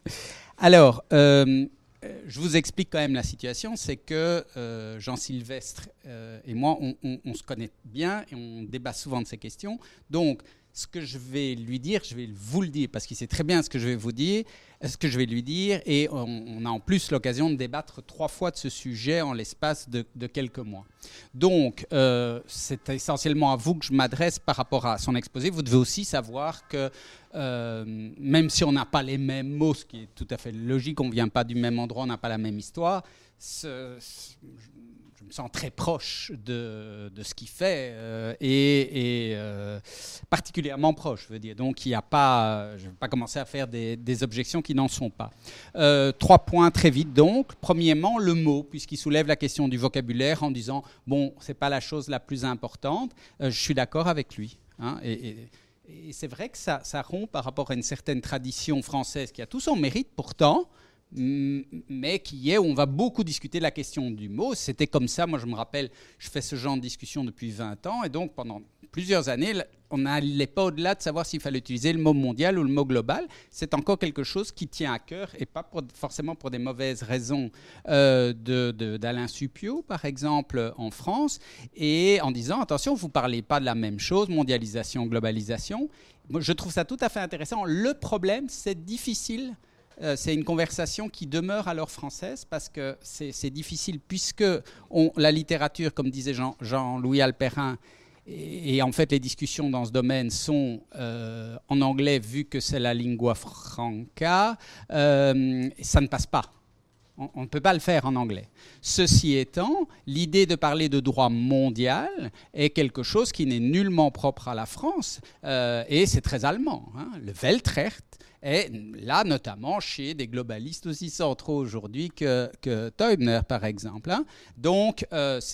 Alors, je vous explique quand même la situation. C'est que Jean Sylvestre et moi, on se connaît bien et on débat souvent de ces questions. Donc, ce que je vais lui dire, je vais vous le dire parce qu'il sait très bien ce que je vais vous dire, ce que je vais lui dire, et on a en plus l'occasion de débattre 3 fois de ce sujet en l'espace de quelques mois. Donc, c'est essentiellement à vous que je m'adresse par rapport à son exposé. Vous devez aussi savoir que même si on n'a pas les mêmes mots, ce qui est tout à fait logique, on ne vient pas du même endroit, on n'a pas la même histoire, je me sens très proche de ce qu'il fait et particulièrement proche, je veux dire. Donc, je ne vais pas commencer à faire des objections qui n'en sont pas. 3 points très vite donc. Premièrement, le mot, puisqu'il soulève la question du vocabulaire en disant « bon, ce n'est pas la chose la plus importante ». Je suis d'accord avec lui. Hein, et c'est vrai que ça rompt par rapport à une certaine tradition française qui a tout son mérite pourtant, mais qui est où on va beaucoup discuter de la question du mot. C'était comme ça, moi je me rappelle, je fais ce genre de discussion depuis 20 ans, et donc pendant plusieurs années, on n'allait pas au-delà de savoir s'il fallait utiliser le mot mondial ou le mot global. C'est encore quelque chose qui tient à cœur, et pas forcément pour des mauvaises raisons d'Alain Supiot, par exemple, en France, et en disant, attention, vous ne parlez pas de la même chose, mondialisation, globalisation. Moi, je trouve ça tout à fait intéressant. Le problème, c'est difficile. C'est une conversation qui demeure alors française parce que c'est difficile puisque la littérature, comme disait Jean-Louis Alperin, et en fait les discussions dans ce domaine sont en anglais vu que c'est la lingua franca, ça ne passe pas. On ne peut pas le faire en anglais. Ceci étant, l'idée de parler de droit mondial est quelque chose qui n'est nullement propre à la France et c'est très allemand. Hein. Le Weltrecht est là notamment chez des globalistes aussi centraux aujourd'hui que Teubner, par exemple. Hein. Donc,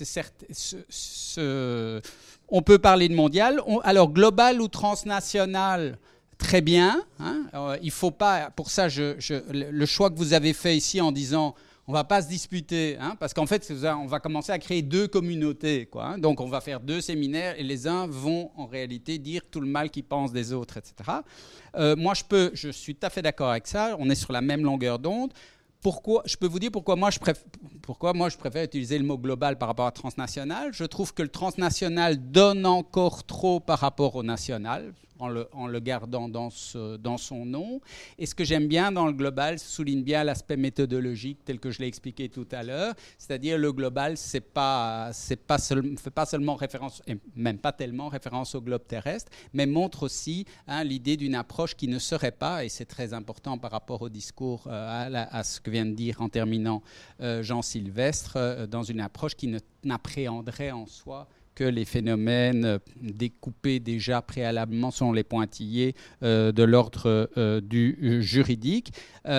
on peut parler de mondial. Alors, global ou transnational, très bien. Hein. Il ne faut pas, pour ça, le choix que vous avez fait ici en disant on ne va pas se disputer, hein, parce qu'en fait, on va commencer à créer 2 communautés. Quoi, hein. Donc, on va faire 2 séminaires et les uns vont en réalité dire tout le mal qu'ils pensent des autres, etc. Moi, je suis tout à fait d'accord avec ça. On est sur la même longueur d'onde. Je peux vous dire pourquoi moi je préfère utiliser le mot global par rapport à transnational. Je trouve que le transnational donne encore trop par rapport au national, en le gardant dans son nom. Et ce que j'aime bien dans le global, souligne bien l'aspect méthodologique tel que je l'ai expliqué tout à l'heure, c'est-à-dire le global, fait pas seulement référence, et même pas tellement référence au globe terrestre, mais montre aussi l'idée d'une approche qui ne serait pas, et c'est très important par rapport au discours, à ce que vient de dire en terminant Jean Sylvestre, dans une approche qui n'appréhenderait en soi que les phénomènes découpés déjà préalablement selon les pointillés de l'ordre du juridique.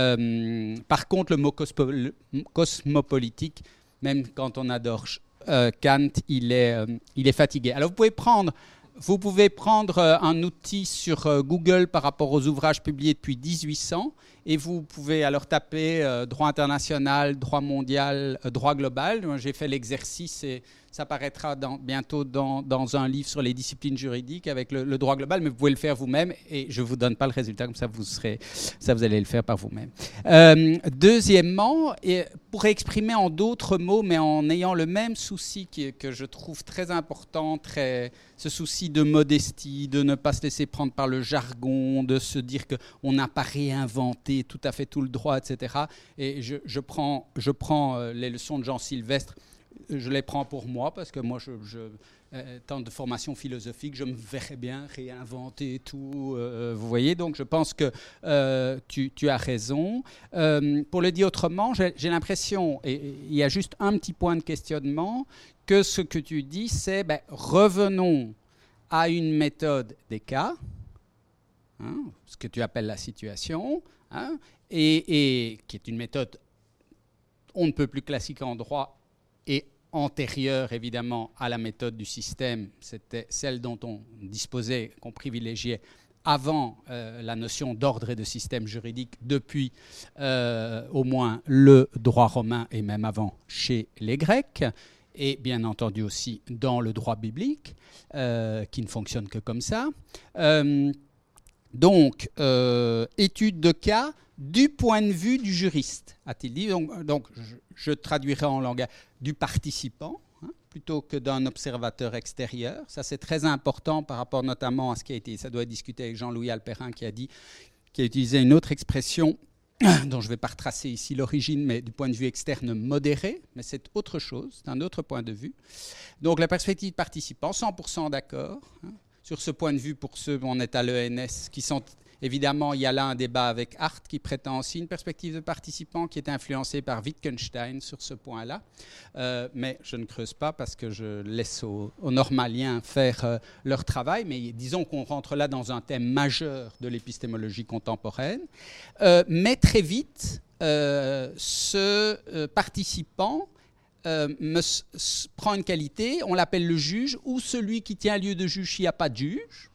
Par contre, le mot cosmopolitique, même quand on adore Kant, il est fatigué. Alors vous pouvez prendre un outil sur Google par rapport aux ouvrages publiés depuis 1800 et vous pouvez alors taper droit international, droit mondial, droit global. Moi, j'ai fait l'exercice et ça paraîtra bientôt dans un livre sur les disciplines juridiques avec le droit global, mais vous pouvez le faire vous-même et je ne vous donne pas le résultat, comme ça vous allez le faire par vous-même. Deuxièmement, pour exprimer en d'autres mots, mais en ayant le même souci que je trouve très important, ce souci de modestie, de ne pas se laisser prendre par le jargon, de se dire qu'on n'a pas réinventé tout à fait tout le droit, etc. Et je prends les leçons de Jean Sylvestre, je les prends pour moi, parce que moi, tant de formation philosophique, je me verrais bien réinventer tout. Vous voyez, donc je pense que tu as raison. Pour le dire autrement, j'ai l'impression, et il y a juste un petit point de questionnement, que ce que tu dis, c'est revenons à une méthode des cas, hein, ce que tu appelles la situation, hein, et qui est une méthode on ne peut plus classique en droit et antérieure évidemment à la méthode du système, c'était celle dont on disposait, qu'on privilégiait avant la notion d'ordre et de système juridique depuis au moins le droit romain et même avant chez les Grecs, et bien entendu aussi dans le droit biblique qui ne fonctionne que comme ça. Donc, étude de cas du point de vue du juriste, a-t-il dit. Donc je traduirai en langage du participant, hein, plutôt que d'un observateur extérieur. Ça, c'est très important par rapport notamment à ce qui a été... Ça doit être discuté avec Jean-Louis Alperin qui a utilisé une autre expression dont je ne vais pas retracer ici l'origine, mais du point de vue externe modéré, mais c'est autre chose, c'est un autre point de vue. Donc la perspective participant, 100% d'accord, hein. Sur ce point de vue, pour ceux, on est à l'ENS, qui sont, évidemment, il y a là un débat avec Hart qui prétend aussi une perspective de participant qui est influencée par Wittgenstein sur ce point-là. Mais je ne creuse pas parce que je laisse aux normaliens faire leur travail. Mais disons qu'on rentre là dans un thème majeur de l'épistémologie contemporaine. Mais très vite, ce participant prend une qualité, on l'appelle le juge, ou celui qui tient lieu de juge s'il n'y a pas de juge.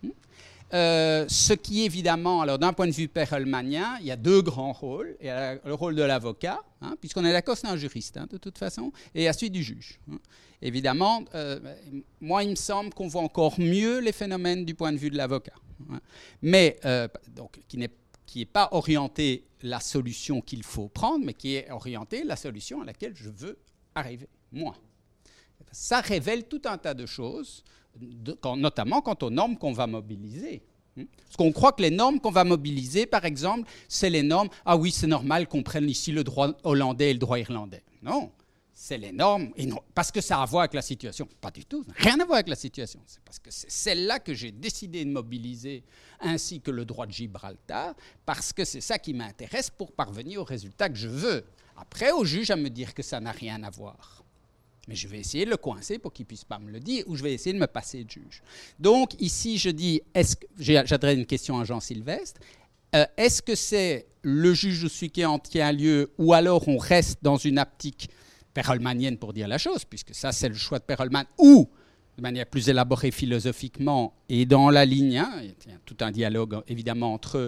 Ce qui évidemment, alors d'un point de vue perelmanien, il y a deux grands rôles. Il y a le rôle de l'avocat, hein, puisqu'on est d'accord, c'est un juriste, hein, de toute façon, et à celui du juge. Hein. Évidemment, moi, il me semble qu'on voit encore mieux les phénomènes du point de vue de l'avocat. Hein. Mais, donc, qui n'est pas orienté la solution qu'il faut prendre, mais qui est orienté la solution à laquelle je veux arriver, moi. Ça révèle tout un tas de choses, notamment quant aux normes qu'on va mobiliser. Parce qu'on croit que les normes qu'on va mobiliser, par exemple, c'est les normes, ah oui, c'est normal qu'on prenne ici le droit hollandais et le droit irlandais. Non, c'est les normes, et non, parce que ça a à voir avec la situation. Pas du tout, rien à voir avec la situation. C'est parce que c'est celle-là que j'ai décidé de mobiliser, ainsi que le droit de Gibraltar, parce que c'est ça qui m'intéresse pour parvenir au résultat que je veux. Après, au juge à me dire que ça n'a rien à voir. Mais je vais essayer de le coincer pour qu'il ne puisse pas me le dire, ou je vais essayer de me passer de juge. Donc ici, je dis, j'adresse une question à Jean Sylvestre, est-ce que c'est le juge ou celui qui en tient lieu, ou alors on reste dans une optique perelmanienne pour dire la chose, puisque ça c'est le choix de Perelman, ou de manière plus élaborée philosophiquement et dans la ligne, hein, il y a tout un dialogue évidemment entre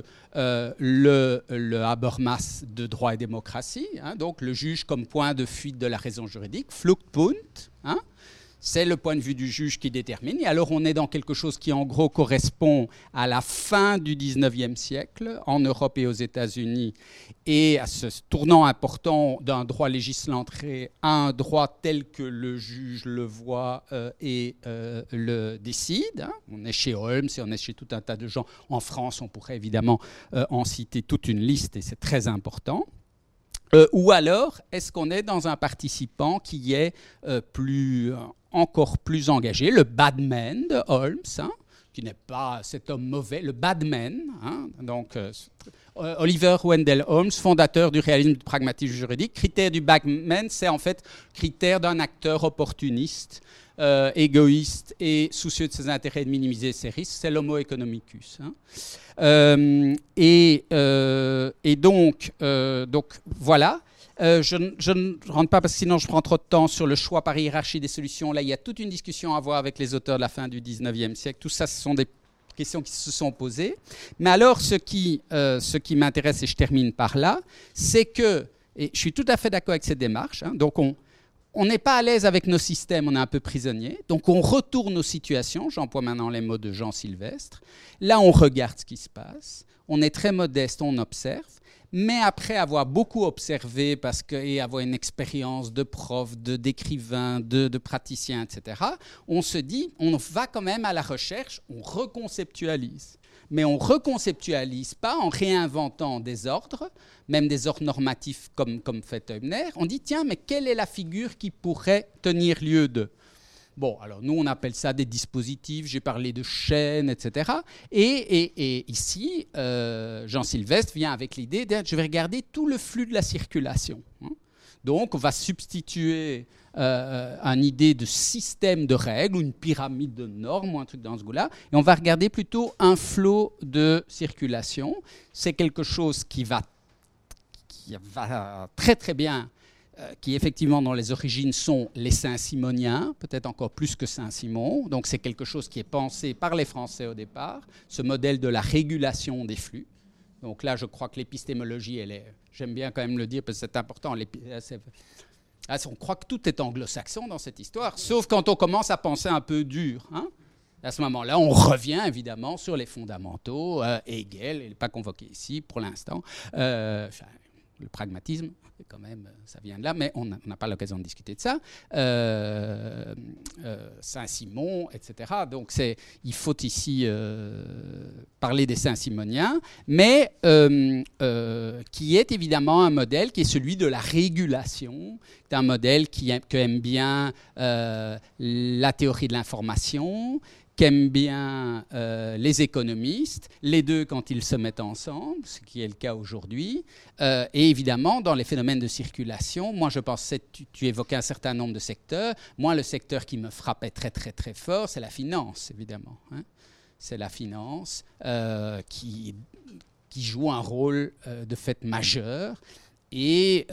le Habermas de droit et démocratie, hein, donc le juge comme point de fuite de la raison juridique, Fluchtpunkt, hein, c'est le point de vue du juge qui détermine. Et alors on est dans quelque chose qui en gros correspond à la fin du 19e siècle en Europe et aux États-Unis, et à ce tournant important d'un droit législatif à un droit tel que le juge le voit et le décide. Hein. On est chez Holmes et on est chez tout un tas de gens. En France, on pourrait évidemment en citer toute une liste, et c'est très important. Ou alors, est-ce qu'on est dans un participant qui est encore plus engagé, le badman de Holmes, hein, qui n'est pas cet homme mauvais, le badman, hein, donc Oliver Wendell Holmes, fondateur du réalisme du pragmatisme juridique. Critère du badman, c'est en fait critère d'un acteur opportuniste, égoïste et soucieux de ses intérêts et de minimiser ses risques, c'est l'homo economicus. Hein. Donc voilà. Je ne rentre pas parce que sinon je prends trop de temps sur le choix par hiérarchie des solutions. Là, il y a toute une discussion à avoir avec les auteurs de la fin du 19e siècle. Tout ça, ce sont des questions qui se sont posées. Mais alors, ce qui m'intéresse, et je termine par là, c'est que, et je suis tout à fait d'accord avec cette démarche, hein, donc on n'est pas à l'aise avec nos systèmes, on est un peu prisonnier. Donc on retourne aux situations, j'emploie maintenant les mots de Jean Sylvestre. Là, on regarde ce qui se passe, on est très modeste, on observe. Mais après avoir beaucoup observé et avoir une expérience de prof, d'écrivain, de praticien, etc., on se dit, on va quand même à la recherche, on reconceptualise. Mais on ne reconceptualise pas en réinventant des ordres, même des ordres normatifs comme fait Hübner. On dit, tiens, mais quelle est la figure qui pourrait tenir lieu de ? Bon, alors nous, on appelle ça des dispositifs, j'ai parlé de chaînes, etc. Et ici, Jean Sylvestre vient avec l'idée de je vais regarder tout le flux de la circulation. Hein. Donc, on va substituer une idée de système de règles ou une pyramide de normes ou un truc dans ce goût-là, et on va regarder plutôt un flot de circulation. C'est quelque chose qui va très très bien, qui effectivement dans les origines sont les Saint-Simoniens, peut-être encore plus que Saint-Simon. Donc c'est quelque chose qui est pensé par les Français au départ, ce modèle de la régulation des flux. Donc là, je crois que l'épistémologie, j'aime bien quand même le dire parce que c'est important, on croit que tout est anglo-saxon dans cette histoire, sauf quand on commence à penser un peu dur. Hein. À ce moment-là, on revient évidemment sur les fondamentaux. Hegel, il n'est pas convoqué ici pour l'instant. Enfin, le pragmatisme, quand même, ça vient de là, mais on n'a pas l'occasion de discuter de ça. Saint-Simon, etc. Donc, il faut ici parler des Saint-Simoniens, mais qui est évidemment un modèle qui est celui de la régulation, un modèle que aime bien la théorie de l'information, qu'aiment bien les économistes, les deux quand ils se mettent ensemble, ce qui est le cas aujourd'hui. Et évidemment, dans les phénomènes de circulation, moi je pense, tu évoquais un certain nombre de secteurs. Moi, le secteur qui me frappait très très très fort, c'est la finance, évidemment. Hein. C'est la finance qui joue un rôle de fait majeur. Et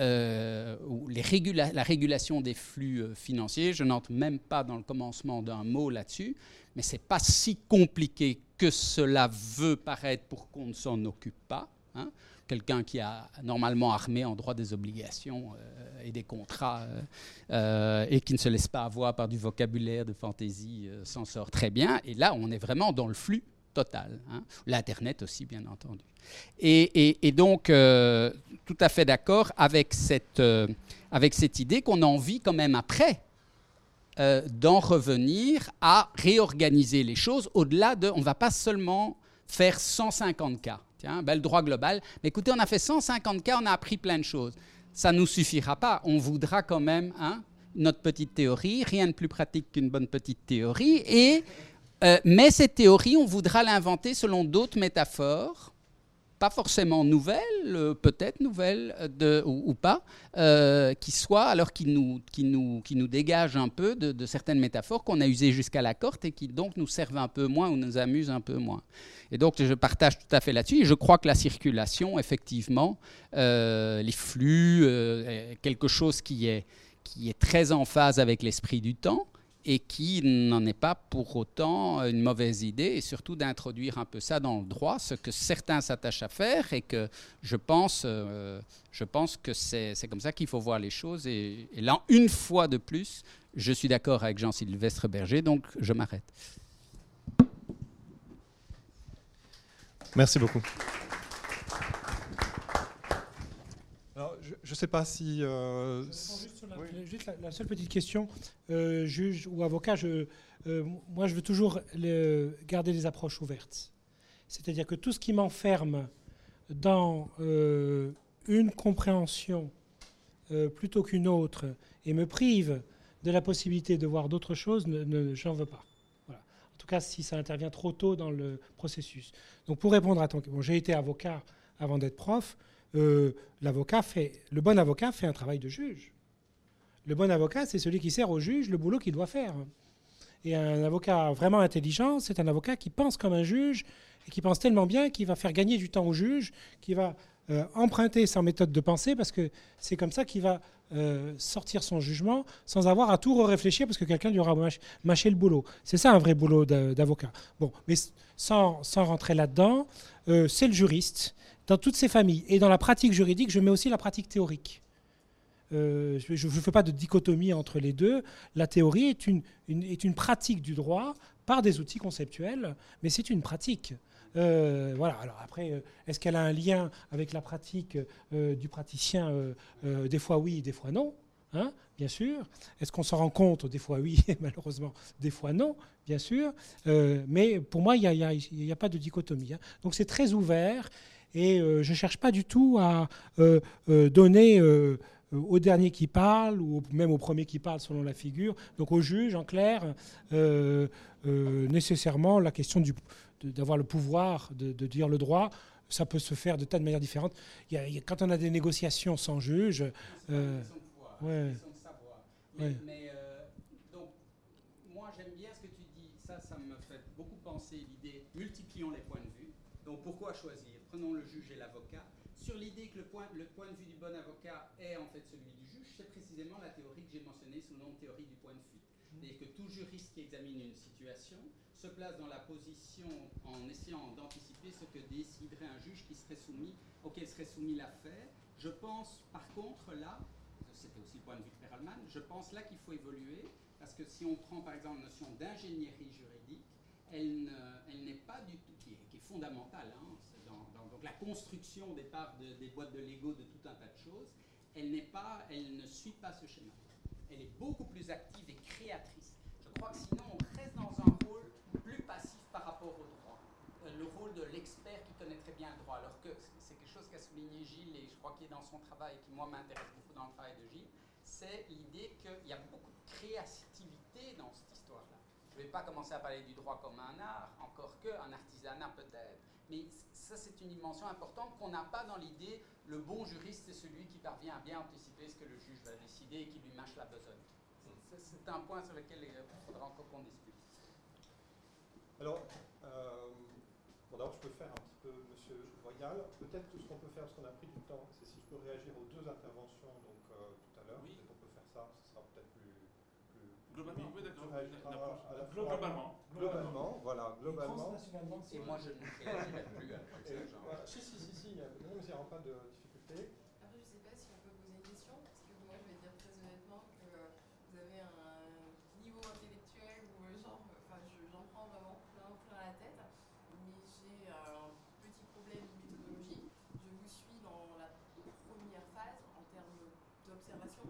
la régulation des flux financiers, je n'entre même pas dans le commencement d'un mot là-dessus, mais ce n'est pas si compliqué que cela veut paraître pour qu'on ne s'en occupe pas. Hein. Quelqu'un qui a normalement armé en droit des obligations et des contrats et qui ne se laisse pas avoir par du vocabulaire de fantaisie s'en sort très bien. Et là, on est vraiment dans le flux total. Hein. L'Internet aussi, bien entendu. Et donc, tout à fait d'accord avec cette idée qu'on a envie quand même après d'en revenir à réorganiser les choses au-delà de... On ne va pas seulement faire 150 cas. Tiens, le droit global. Mais écoutez, on a fait 150 cas, on a appris plein de choses. Ça ne nous suffira pas. On voudra quand même notre petite théorie. Rien de plus pratique qu'une bonne petite théorie. Mais cette théorie, on voudra l'inventer selon d'autres métaphores, pas forcément nouvelles, peut-être nouvelles ou pas, qui nous dégagent un peu de certaines métaphores qu'on a usées jusqu'à la corde et qui donc nous servent un peu moins ou nous amusent un peu moins. Et donc je partage tout à fait là-dessus. Et je crois que la circulation, effectivement, les flux, quelque chose qui est très en phase avec l'esprit du temps, et qui n'en est pas pour autant une mauvaise idée, et surtout d'introduire un peu ça dans le droit, ce que certains s'attachent à faire, et que je pense que c'est comme ça qu'il faut voir les choses. Et là, une fois de plus, je suis d'accord avec Jean-Sylvestre Berger, donc je m'arrête. Merci beaucoup. Je ne sais pas si... Juste la seule petite question. Juge ou avocat, moi je veux toujours garder les approches ouvertes. C'est-à-dire que tout ce qui m'enferme dans une compréhension plutôt qu'une autre et me prive de la possibilité de voir d'autres choses, j'en veux pas. Voilà. En tout cas, si ça intervient trop tôt dans le processus. Donc pour répondre à ton... Bon, j'ai été avocat avant d'être prof. Le bon avocat fait un travail de juge. Le bon avocat, c'est celui qui sert au juge le boulot qu'il doit faire. Et un avocat vraiment intelligent, c'est un avocat qui pense comme un juge et qui pense tellement bien qu'il va faire gagner du temps au juge, qui va emprunter sa méthode de pensée, parce que c'est comme ça qu'il va sortir son jugement sans avoir à tout réfléchir parce que quelqu'un lui aura mâché le boulot. C'est ça un vrai boulot d'avocat. Bon, mais sans rentrer là-dedans, c'est le juriste. Dans toutes ces familles. Et dans la pratique juridique, je mets aussi la pratique théorique. Je ne fais pas de dichotomie entre les deux. La théorie est une pratique du droit par des outils conceptuels, mais c'est une pratique. Voilà. Alors après, est-ce qu'elle a un lien avec la pratique du praticien? Des fois oui, des fois non. Hein, bien sûr. Est-ce qu'on s'en rend compte? Des fois oui, malheureusement. Des fois non, bien sûr. Mais pour moi, il n'y a pas de dichotomie. Hein. Donc c'est très ouvert. Et je ne cherche pas du tout à donner au dernier qui parle, ou même au premier qui parle selon la figure, donc au juge, en clair, nécessairement la question d'avoir le pouvoir de dire le droit. Ça peut se faire de tas de manières différentes. Quand on a des négociations sans juge... ouais. Donc, moi, j'aime bien ce que tu dis. Ça me fait beaucoup penser l'idée multiplions les points de vue. Donc, pourquoi choisir? Prenons le juge et l'avocat. Sur l'idée que le point de vue du bon avocat est en fait celui du juge, c'est précisément la théorie que j'ai mentionnée sous le nom de théorie du point de fuite. C'est-à-dire que tout juriste qui examine une situation se place dans la position en essayant d'anticiper ce que déciderait un juge auquel serait soumis l'affaire. Je pense par contre là, c'était aussi le point de vue de Perelman, je pense là qu'il faut évoluer, parce que si on prend par exemple la notion d'ingénierie juridique, elle n'est pas du tout, qui est fondamentale, hein, donc la construction des parts des boîtes de Lego, de tout un tas de choses, elle ne suit pas ce schéma. Elle est beaucoup plus active et créatrice. Je crois que sinon on reste dans un rôle plus passif par rapport au droit. Le rôle de l'expert qui connaît très bien le droit, alors que c'est quelque chose qu'a souligné Gilles, et je crois qu'il est dans son travail, et qui moi m'intéresse beaucoup dans le travail de Gilles, c'est l'idée qu'il y a beaucoup de créativité dans cette histoire-là. Je ne vais pas commencer à parler du droit comme un art, encore qu'un artisanat peut-être, mais ça c'est une dimension importante qu'on n'a pas dans l'idée. Le bon juriste, c'est celui qui parvient à bien anticiper ce que le juge va décider et qui lui mâche la besogne. C'est un point sur lequel il faudra encore qu'on discute. Alors, d'abord, je peux faire un petit peu, Monsieur Royal. Peut-être que ce qu'on peut faire, parce qu'on a pris du temps, c'est si je peux réagir aux deux interventions donc, tout à l'heure. Oui. Peut-être on peut faire ça, ce sera peut-être plus globalement, oui, d'accord. Globalement, voilà, globalement. Et moi, je ne réagirai plus à ça. Si, il n'y aura pas de difficulté. Après, je ne sais pas si on peut poser une question, parce que moi, je vais dire très honnêtement que vous avez un niveau intellectuel où j'en prends vraiment plein la tête, mais j'ai un petit problème de méthodologie. Je vous suis dans la première phase en termes d'observation.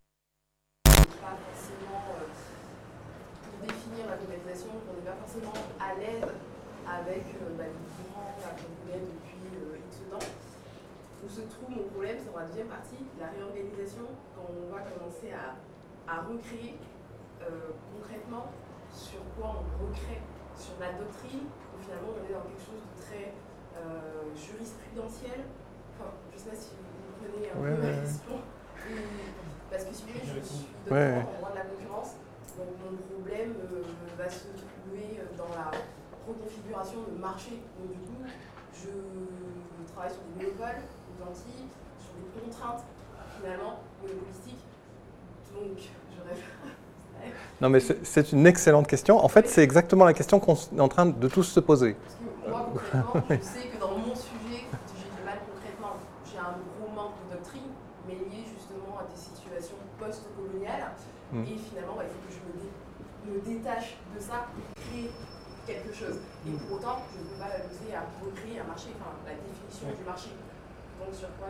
Pas forcément pour définir la globalisation, on n'est pas forcément à l'aise avec les courants qu'on connaît depuis X temps. Où se trouve mon problème, c'est dans la deuxième partie, la réorganisation, quand on va commencer à recréer concrètement sur quoi on recrée, sur la doctrine, où finalement on est dans quelque chose de très jurisprudentiel. Enfin, je ne sais pas si vous comprenez un peu ma question. Parce que si vous voulez, je suis doctorant en droit de la concurrence, donc mon problème va se trouver dans la reconfiguration de marché. Donc du coup, je travaille sur des monopoles, des Antilles, sur des contraintes finalement monopolistiques. Donc je rêve. Non mais c'est une excellente question. En fait, c'est exactement la question qu'on est en train de tous se poser. Parce que moi, concrètement, je sais que dans mon sujet, j'ai du mal concrètement. J'ai un gros manque de doctrine, mais lié justement à des situations post-coloniales. Et finalement, il faut que je me détache de ça et créer quelque chose. Et pour autant, je ne peux pas m'amuser à recréer un marché, enfin la définition du marché. Donc sur quoi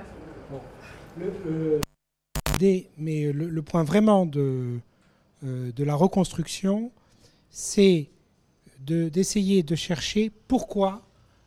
Mais le point vraiment de la reconstruction, c'est d'essayer de chercher pourquoi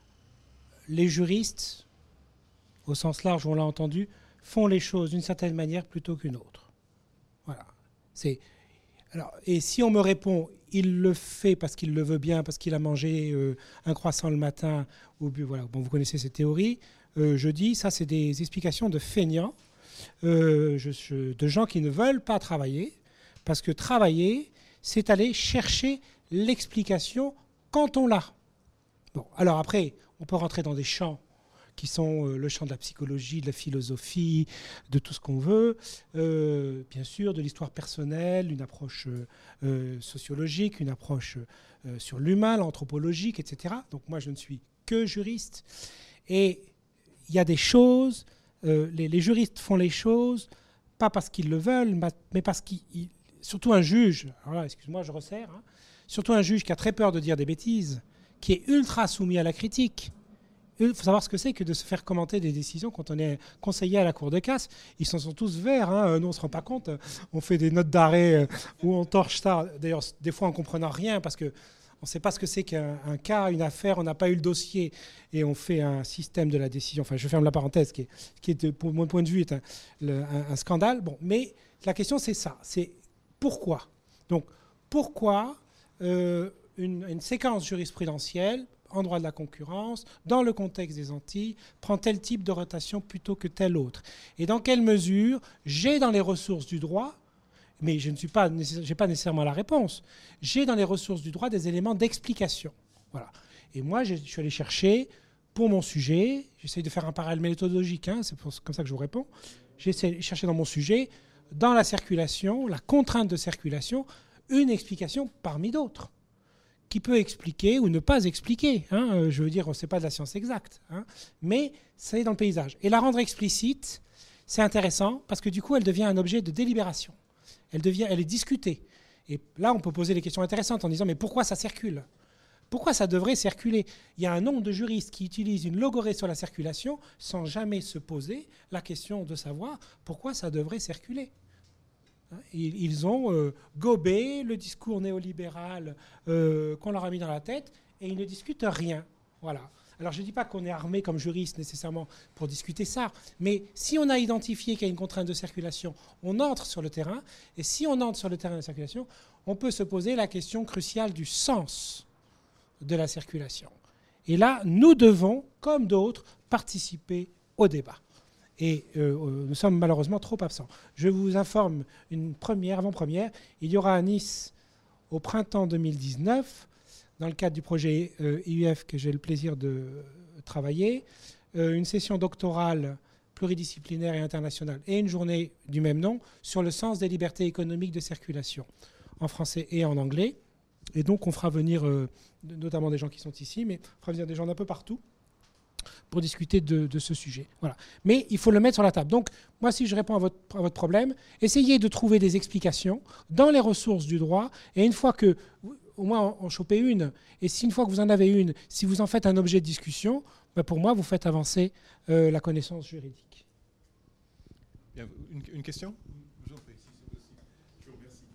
les juristes, au sens large, on l'a entendu, font les choses d'une certaine manière plutôt qu'une autre. Voilà. Alors, et si on me répond, il le fait parce qu'il le veut bien, parce qu'il a mangé un croissant le matin, voilà, bon, vous connaissez cette théorie, je dis, ça c'est des explications de feignants, de gens qui ne veulent pas travailler, parce que travailler, c'est aller chercher l'explication quand on l'a. Bon, alors après, on peut rentrer dans des champs qui sont le champ de la psychologie, de la philosophie, de tout ce qu'on veut, bien sûr, de l'histoire personnelle, une approche sociologique, une approche sur l'humain, l'anthropologique, etc. Donc moi, je ne suis que juriste. Et il y a des choses, les juristes font les choses, pas parce qu'ils le veulent, mais parce qu'ils... Surtout un juge, alors là, excuse-moi, je resserre, hein, surtout un juge qui a très peur de dire des bêtises, qui est ultra soumis à la critique. Il faut savoir ce que c'est que de se faire commenter des décisions quand on est conseiller à la cour de casse. Ils s'en sont tous verts, hein. Nous on ne se rend pas compte. On fait des notes d'arrêt où on torche ça. D'ailleurs, des fois en ne comprenant rien parce qu'on ne sait pas ce que c'est qu'un cas, une affaire, on n'a pas eu le dossier et on fait un système de la décision. Enfin, je ferme la parenthèse, qui est pour mon point de vue, est un scandale. Bon, mais la question c'est ça, c'est pourquoi. Donc, pourquoi une séquence jurisprudentielle en droit de la concurrence, dans le contexte des Antilles, prend tel type de rotation plutôt que tel autre. Et dans quelle mesure j'ai dans les ressources du droit, mais je n'ai pas nécessairement la réponse, j'ai dans les ressources du droit des éléments d'explication. Voilà. Et moi, je suis allé chercher, pour mon sujet, j'essaye de faire un parallèle méthodologique, hein, c'est comme ça que je vous réponds, j'ai cherché dans mon sujet, dans la circulation, la contrainte de circulation, une explication parmi d'autres, qui peut expliquer ou ne pas expliquer. Hein, je veux dire, ce n'est pas de la science exacte, hein, mais ça est dans le paysage. Et la rendre explicite, c'est intéressant parce que du coup, elle devient un objet de délibération. Elle est discutée. Et là, on peut poser des questions intéressantes en disant, mais pourquoi ça circule ? Pourquoi ça devrait circuler? Il y a un nombre de juristes qui utilisent une logorrhée sur la circulation sans jamais se poser la question de savoir pourquoi ça devrait circuler. Ils ont gobé le discours néolibéral qu'on leur a mis dans la tête et ils ne discutent rien. Voilà. Alors je ne dis pas qu'on est armé comme juriste nécessairement pour discuter ça, mais si on a identifié qu'il y a une contrainte de circulation, on entre sur le terrain, et si on entre sur le terrain de circulation, on peut se poser la question cruciale du sens de la circulation. Et là, nous devons, comme d'autres, participer au débat. Et nous sommes malheureusement trop absents. Je vous informe une avant-première, il y aura à Nice au printemps 2019, dans le cadre du projet IUF que j'ai le plaisir de travailler, une session doctorale pluridisciplinaire et internationale et une journée du même nom sur le sens des libertés économiques de circulation, en français et en anglais. Et donc on fera venir notamment des gens qui sont ici, mais on fera venir des gens d'un peu partout pour discuter de ce sujet. Voilà. Mais il faut le mettre sur la table. Donc moi, si je réponds à votre problème, essayez de trouver des explications dans les ressources du droit, et une fois que au moins en choper une. Et si une fois que vous en avez une, si vous en faites un objet de discussion, ben pour moi, vous faites avancer la connaissance juridique. Bien, une question ? Je vous en prie, si c'est possible. Je vous remercie.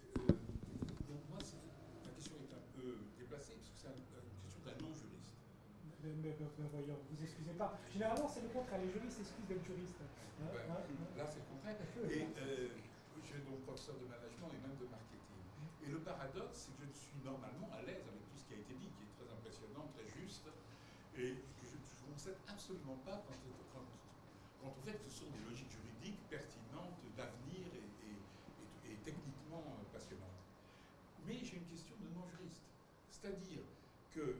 Donc moi, ma question est un peu déplacée, parce que c'est une question d'un non-juriste. Mais voyons, vous excusez pas. Généralement, c'est le contraire. Les juristes s'excusent d'être juristes. Là, c'est le contraire. Et je suis donc professeur de management et même de marketing. Et le paradoxe, c'est que je suis normalement à l'aise avec tout ce qui a été dit, qui est très impressionnant, très juste, et que je ne concède absolument pas quant au fait que ce sont des logiques juridiques pertinentes, d'avenir et techniquement passionnantes. Mais j'ai une question de non-juriste. C'est-à-dire que,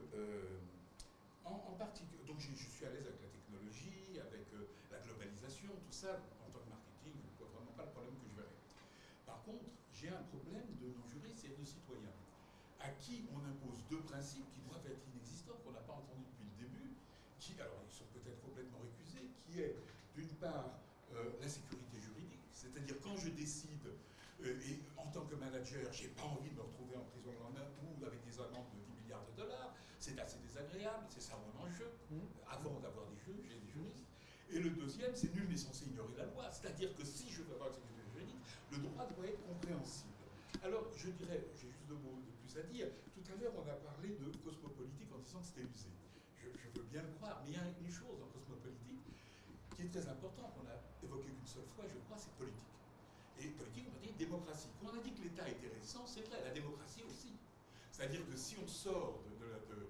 en particulier, donc je suis à l'aise avec la technologie, avec la globalisation, tout ça. En tant que marketing, je ne vois vraiment pas le problème que je verrai. Par contre, j'ai un problème de non-juriste et de citoyen, à qui on impose deux principes qui doivent être inexistants, qu'on n'a pas entendus depuis le début, qui, alors ils sont peut-être complètement récusés, qui est d'une part la sécurité juridique, c'est-à-dire quand je décide, et en tant que manager, je n'ai pas envie de me retrouver en prison le lendemain ou avec des amendes de 10 milliards de dollars, c'est assez désagréable, c'est ça mon enjeu. Avant d'avoir des juges, j'ai des juristes. Et le deuxième, c'est nul n'est censé ignorer la loi, c'est-à-dire que si je veux avoir une sécurité juridique, le droit doit être compréhensible. Alors, je dirais, j'ai juste deux mots de plus à dire. Tout à l'heure, on a parlé de cosmopolitique en disant que c'était usé. Je veux bien le croire, mais il y a une chose en cosmopolitique qui est très importante, qu'on a évoqué qu'une seule fois, je crois, c'est politique. Et politique, on va dire démocratie. Quand on a dit que l'État était récent, c'est vrai, la démocratie aussi. C'est-à-dire que si on sort de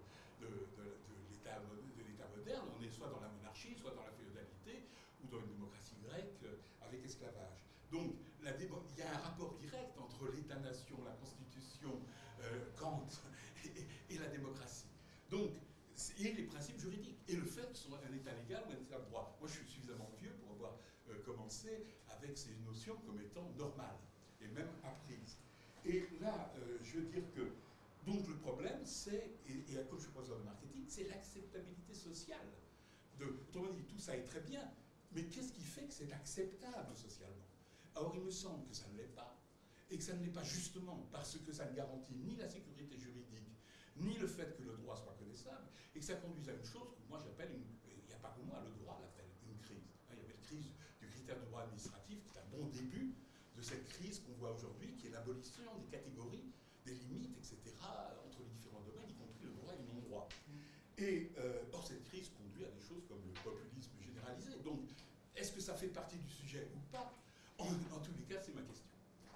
l'État moderne, on est soit dans la monarchie, soit dans la féodalité, ou dans une démocratie grecque avec esclavage. Donc, il y a un rapport direct entre l'État-nation, la Constitution, Kant et la démocratie. Donc, et les principes juridiques. Et le fait que ce soit un État légal ou un État de droit. Moi, je suis suffisamment vieux pour avoir commencé avec ces notions comme étant normales et même apprises. Et là, je veux dire que donc le problème, c'est, et comme je suis professeur de marketing, c'est l'acceptabilité sociale. Autrement dit, tout ça est très bien, mais qu'est-ce qui fait que c'est acceptable socialement? Or, il me semble que ça ne l'est pas, et que ça ne l'est pas justement parce que ça ne garantit ni la sécurité juridique, ni le fait que le droit soit connaissable, et que ça conduise à une chose que moi j'appelle, il n'y a pas que moi, le droit l'appelle une crise. Il y avait une crise du critère de droit administratif, qui est un bon début de cette crise qu'on voit aujourd'hui, qui est l'abolition des catégories, des limites, etc., entre les différents domaines, y compris le droit et le non-droit. Et or, cette crise conduit à des choses comme le populisme généralisé. Donc, est-ce que ça fait partie du sujet ou pas? En tous les cas, c'est ma question.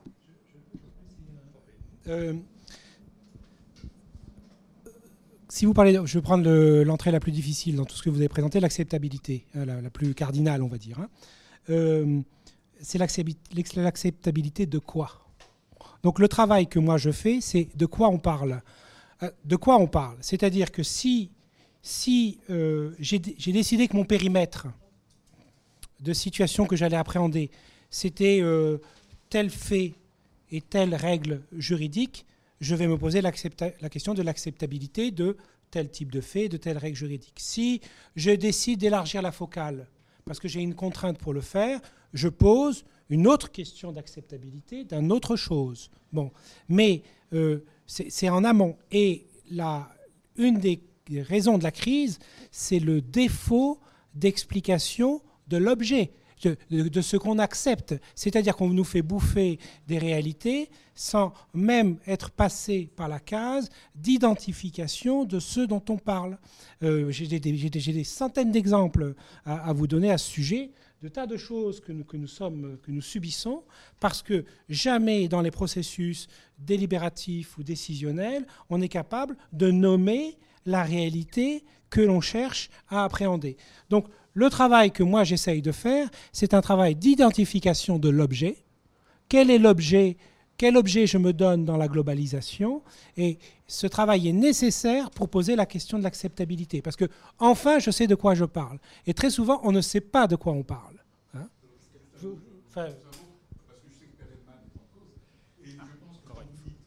Si vous parlez, je vais prendre l'entrée la plus difficile dans tout ce que vous avez présenté, l'acceptabilité, la plus cardinale, on va dire. C'est l'acceptabilité de quoi? Donc le travail que moi je fais, c'est de quoi on parle. De quoi on parle? C'est-à-dire que si j'ai décidé que mon périmètre de situation que j'allais appréhender, c'était tel fait et telle règle juridique, je vais me poser la question de l'acceptabilité de tel type de fait, de telle règle juridique. Si je décide d'élargir la focale, parce que j'ai une contrainte pour le faire, je pose une autre question d'acceptabilité d'une autre chose. Bon, mais c'est en amont. Et une des raisons de la crise, c'est le défaut d'explication de l'objet, de ce qu'on accepte. C'est-à-dire qu'on nous fait bouffer des réalités sans même être passé par la case d'identification de ceux dont on parle. J'ai des centaines d'exemples à vous donner à ce sujet, de tas de choses que nous subissons, parce que jamais dans les processus délibératifs ou décisionnels, on est capable de nommer la réalité que l'on cherche à appréhender. Donc, le travail que moi j'essaye de faire, c'est un travail d'identification de l'objet. Quel est l'objet ? Quel objet je me donne dans la globalisation? Et ce travail est nécessaire pour poser la question de l'acceptabilité. Parce que, enfin, je sais de quoi je parle. Et très souvent, on ne sait pas de quoi on parle. Hein? Parce que je sais que Perelman est en cause. Et je pense que quand vous dites,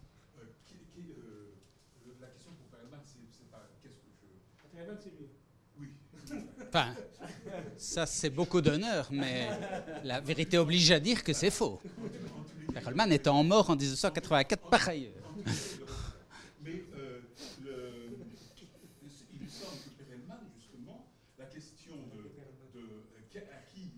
la question pour Perelman, c'est pas qu'est-ce que je... Perelman, c'est lui. Oui. Enfin, ça c'est beaucoup d'honneur, mais la vérité oblige à dire que c'est faux. Perelman étant mort en 1984 par ailleurs. Mais il me semble que Perelman, justement, la question à qui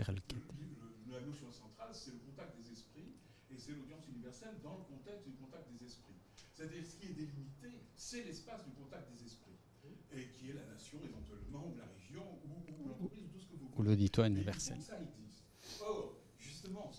la notion centrale, c'est le contact des esprits, et c'est l'audience universelle dans le contexte du contact des esprits. C'est-à-dire ce qui est délimité, c'est l'espace du contact des esprits, et qui est la nation éventuellement, ou la région, ou l'entreprise, ou tout ce que vous voulez. Ou l'auditoire universel. Ça existe. Or, justement,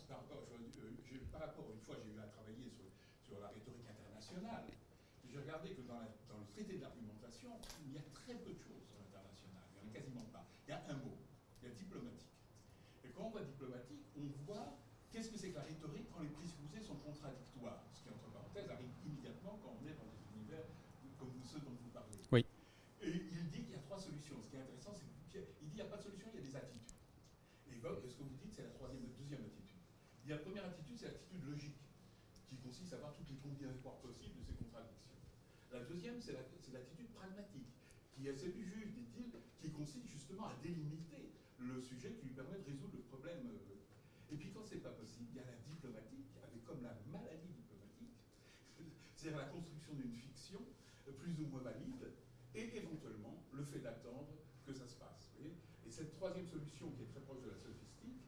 par rapport, une fois j'ai eu à travailler sur la rhétorique internationale, j'ai regardé que dans le traité de l'argumentation, il y a très peu de choses sur l'international, il n'y en a quasiment pas. Il y a un mot, il y a diplomatique. Et quand on voit diplomatique, on voit qu'est-ce que c'est que la rhétorique quand les présupposés sont contradictoires, ce qui, entre parenthèses, arrive immédiatement quand on est dans des univers comme ceux dont vous parlez. Oui. Et il dit qu'il y a trois solutions. Ce qui est intéressant, c'est qu'il dit qu'il n'y a pas de solution, il y a des attitudes. Et ce que vous dites, c'est la deuxième attitude. Il y a la première attitude, c'est l'attitude logique, qui consiste à voir toutes les combinaisons possibles de ces contradictions. La deuxième, c'est l'attitude pragmatique, qui est celle du juge, dit-il, qui consiste justement à délimiter le sujet qui lui permet de résoudre le problème. Et puis quand c'est pas possible, il y a la diplomatique, avec comme la maladie diplomatique, c'est-à-dire la construction d'une fiction plus ou moins valide, et éventuellement le fait d'attendre que ça se passe. Vous voyez ? Et cette troisième solution, qui est très proche de la sophistique,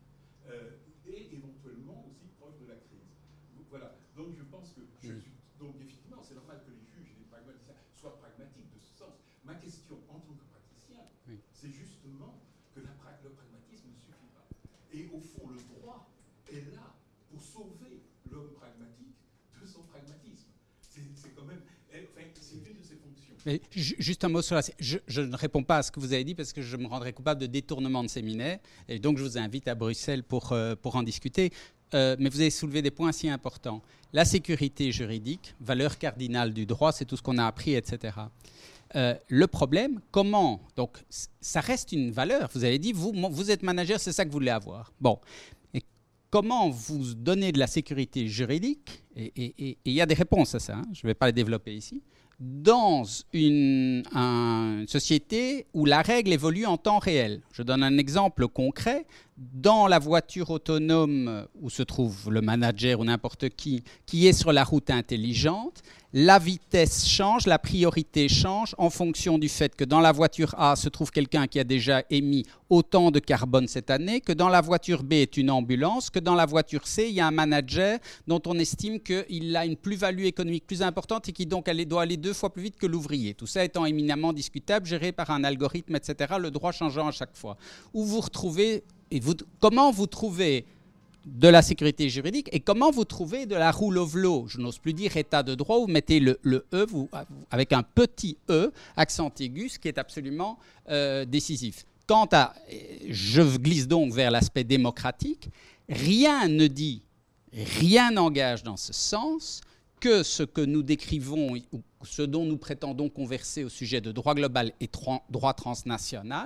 et éventuellement aussi proche de la crise. Voilà. Donc je pense que donc effectivement, c'est normal que les juges et les pragmaticiens soient pragmatiques de ce sens. Ma question en tant que praticien, c'est justement que le pragmatisme ne suffit pas. Et au fond, le droit est là pour sauver l'homme pragmatique de son pragmatisme. C'est quand même, c'est une de ses fonctions. Mais juste un mot sur je ne réponds pas à ce que vous avez dit parce que je me rendrais coupable de détournement de séminaire et donc je vous invite à Bruxelles pour en discuter. Mais vous avez soulevé des points si importants. La sécurité juridique, valeur cardinale du droit, c'est tout ce qu'on a appris, etc. Le problème, comment? Donc, ça reste une valeur. Vous avez dit, vous êtes manager, c'est ça que vous voulez avoir. Bon. Et comment vous donnez de la sécurité juridique? Et il y a des réponses à ça, hein, je ne vais pas les développer ici. Dans une société où la règle évolue en temps réel. Je donne un exemple concret. Dans la voiture autonome où se trouve le manager ou n'importe qui est sur la route intelligente, la vitesse change, la priorité change en fonction du fait que dans la voiture A se trouve quelqu'un qui a déjà émis autant de carbone cette année, que dans la voiture B est une ambulance, que dans la voiture C, il y a un manager dont on estime qu'il a une plus-value économique plus importante et qui donc doit aller 2 fois plus vite que l'ouvrier. Tout ça étant éminemment discutable, géré par un algorithme, etc., le droit changeant à chaque fois. Où vous retrouvez, comment vous trouvez de la sécurité juridique et comment vous trouvez de la rule of law. Je n'ose plus dire état de droit, vous mettez le E avec un petit E, accent aigu, ce qui est absolument décisif. Quant à, je glisse donc vers l'aspect démocratique, rien ne dit, rien n'engage dans ce sens que ce que nous décrivons, ou ce dont nous prétendons converser au sujet de droit global et droit transnational,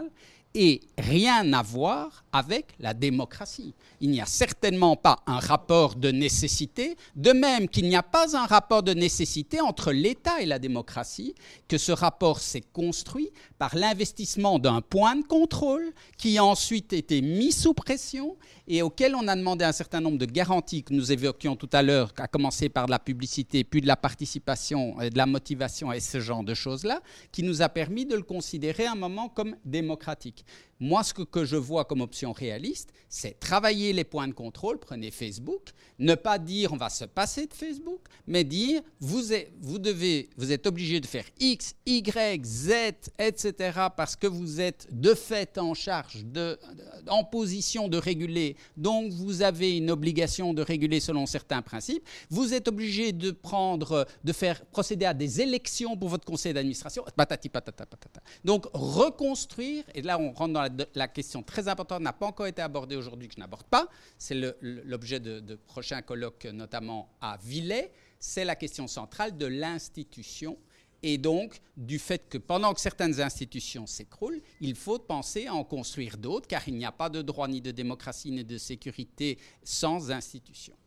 et rien à voir avec la démocratie. Il n'y a certainement pas un rapport de nécessité, de même qu'il n'y a pas un rapport de nécessité entre l'État et la démocratie, que ce rapport s'est construit par l'investissement d'un point de contrôle qui a ensuite été mis sous pression et auquel on a demandé un certain nombre de garanties que nous évoquions tout à l'heure, à commencer par de la publicité, puis de la participation, de la motivation et ce genre de choses-là, qui nous a permis de le considérer à un moment comme démocratique. Moi, ce que je vois comme option réaliste, c'est travailler les points de contrôle, prenez Facebook, ne pas dire on va se passer de Facebook, mais dire vous êtes obligé de faire X, Y, Z, etc. parce que vous êtes de fait en charge, en position de réguler, donc vous avez une obligation de réguler selon certains principes. Vous êtes obligé de faire procéder à des élections pour votre conseil d'administration, patati patata patata. Donc reconstruire, et là on rentre dans la question très importante, n'a pas encore été abordée aujourd'hui, que je n'aborde pas, c'est l'objet de prochains colloques, notamment à Villers, c'est la question centrale de l'institution. Et donc, du fait que pendant que certaines institutions s'écroulent, il faut penser à en construire d'autres, car il n'y a pas de droit, ni de démocratie, ni de sécurité sans institutions.